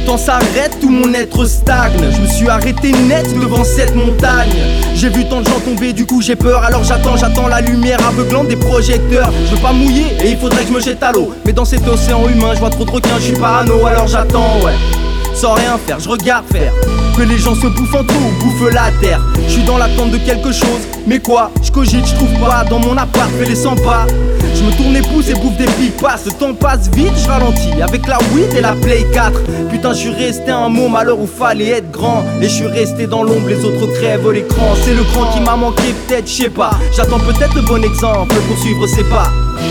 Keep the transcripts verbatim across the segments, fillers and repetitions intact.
temps s'arrête, tout mon être stagne. Je me suis arrêté net devant cette montagne. J'ai vu tant de gens tomber, du coup j'ai peur. Alors j'attends, j'attends la lumière aveuglante des projecteurs. Je veux pas mouiller et il faudrait que je me jette à l'eau. Mais dans cet océan humain, je vois trop de requins, je suis parano. Alors j'attends, ouais, sans rien faire, je regarde faire que les gens se bouffent en tout, bouffent la terre. Je suis dans l'attente de quelque chose, mais quoi? Je cogite, je trouve pas, dans mon appart, fais les cent pas. Je me tourne les pouces et bouffe des pipas. Le temps passe vite, je ralentis avec la weed et la play quatre. Putain, je suis resté un môme à l'heure où fallait être grand. Et je suis resté dans l'ombre, les autres crèvent l'écran. C'est le cran qui m'a manqué, peut-être, je sais pas. J'attends peut-être le bon exemple pour suivre ses pas.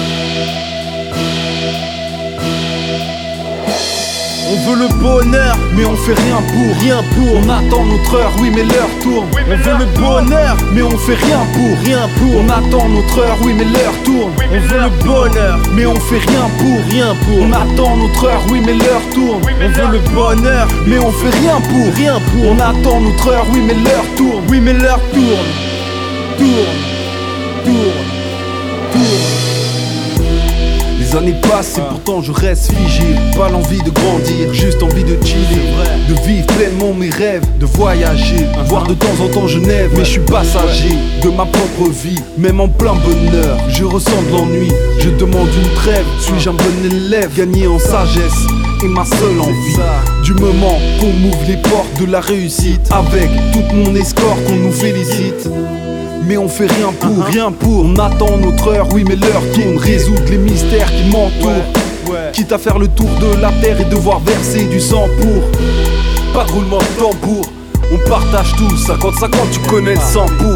On veut le bonheur, mais on fait rien pour, rien pour. On attend notre heure, oui mais l'heure tourne. Oui, mais on veut le bonheur, mais on fait rien pour, rien pour. On attend notre heure, oui mais l'heure tourne. Oui, mais on veut le bonheur, mais on fait rien pour, rien pour. On attend notre heure, oui mais l'heure tourne. Oui, mais on veut le bonheur, mais on fait rien pour, rien pour. On attend notre heure, oui mais l'heure tourne. Oui mais l'heure tourne, tourne, tourne, tourne. Les années passent et pourtant je reste figé. Pas l'envie de grandir, juste envie de chiller, de vivre pleinement mes rêves, de voyager, uh-huh. Voir de temps en temps Genève, ouais. Mais je suis passager, ouais. De ma propre vie, même en plein bonheur. Je ressens de l'ennui, je demande une trêve. Suis-je un bon élève, gagné en sagesse et ma seule envie, du moment qu'on m'ouvre les portes de la réussite, avec toute mon escorte qu'on nous félicite. Mais on fait rien pour, uh-huh. Rien pour. On attend notre heure, oui mais l'heure tourne. Résoudre les mystères qui m'entourent, ouais, ouais. Quitte à faire le tour de la terre et devoir verser du sang pour. Pas de roulement de tambour. On partage tout, cinquante cinquante, tu connais le sang pour.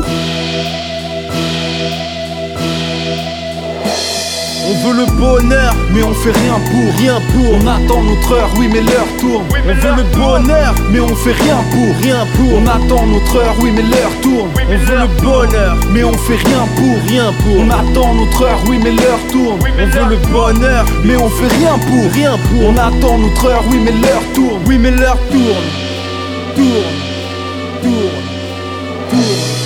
On veut le bonheur, mais on fait rien pour, rien pour. On attend notre heure, oui mais l'heure tourne. Oui, mais on veut le bonheur, mais on fait rien pour, rien pour. On attend notre heure, oui mais l'heure tourne. Oui, mais on veut le bonheur, mais on fait rien pour, rien pour. On attend notre heure, oui mais l'heure tourne. Oui, mais on veut le bonheur, mais on fait rien pour, rien pour. On attend notre heure, oui mais l'heure tourne. Oui mais l'heure tourne, tourne, tourne, tourne.